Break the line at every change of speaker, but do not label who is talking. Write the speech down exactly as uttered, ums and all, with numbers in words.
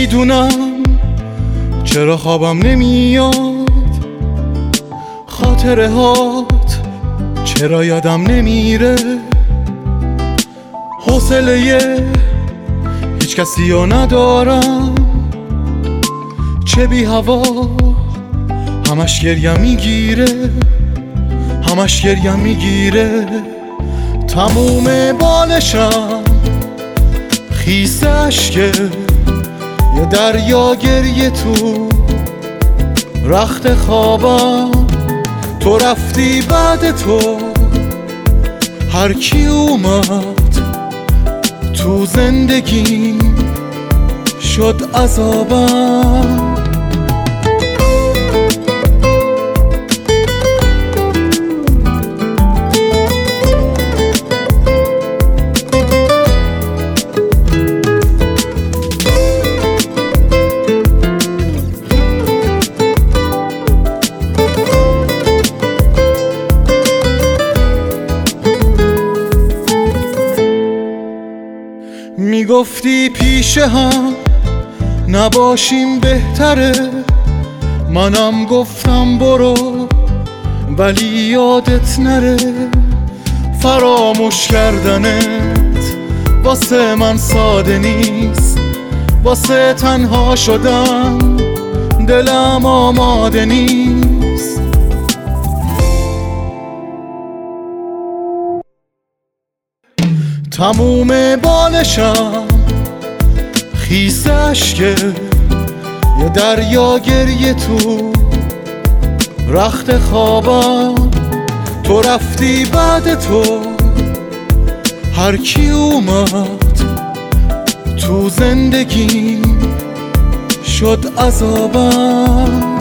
نمیدونم چرا خوابم نمیاد، خاطره هات چرا یادم نمیره، حوصله هیچ کسی رو ندارم، چه بی هوا همش گریم میگیره، همش گریم میگیره. تموم بالشم خیس عشقه، یه دریا گریه تو رخت خوابم. تو رفتی بعد تو هر کی اومد تو زندگی شد عذابم. میگفتی پیش هم نباشیم بهتره، منم گفتم برو ولی یادت نره. فراموش کردنت واسه من ساده نیست، واسه تنها شدن دلم آماده نیست. تموم بالشم خیس عشقه، یه دریا گریه تو رخت خوابم. تو رفتی بعد تو هر کی اومد تو زندگی شد عذابم.